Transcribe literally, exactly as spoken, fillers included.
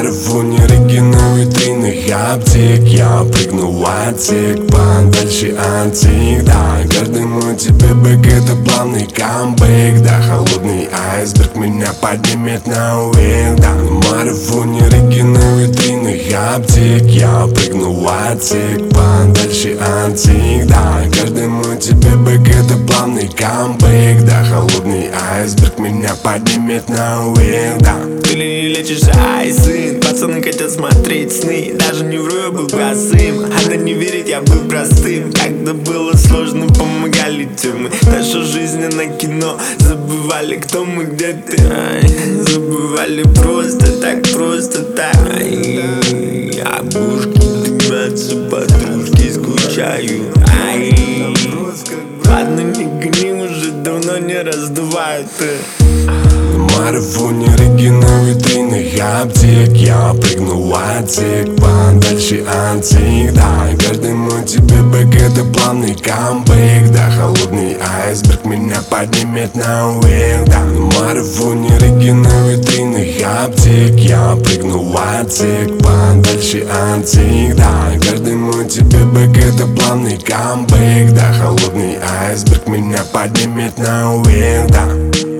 марафоне регионовой витринных аптек. Я прыгну в отсек подальше от всех. Да, каждый мой тебе бэк — это плавный камбэк. Да, холодный айсберг меня поднимет наверх. Да, на марафоне регионовой витринных аптек. Я прыгну в отсек подальше от всех. Да, каждый мой тебе бэк — это плавный камбэк. Да, холодный айсберг меня поднимет наверх. Да. Ты ли лечишь, ай, сын? Пацаны хотят смотреть сны. Даже не вру, я был простым. Она не верит, я был простым. Когда было сложно, помогали темы. Наша жизнь, она кино. Забывали, кто мы, где ты. Ай, забывали просто так, просто так. Ай, а бушки дымятся, подружки скучают. Ай, ладно, не гони, уже давно не раздувают. На марафоне регионовой витринных аптек. Я прыгну в отсек подальше от всех. Да, каждый мой тебе бэк — это плавный камбэк. Да, холодный айсберг меня поднимет наверх. Да, на марафоне регионовой витринных аптек. Я прыгну в отсек подальше от всех. Да, каждый мой тебе бэк — это плавный камбэк. Да, холодный айсберг меня поднимет наверх. Да.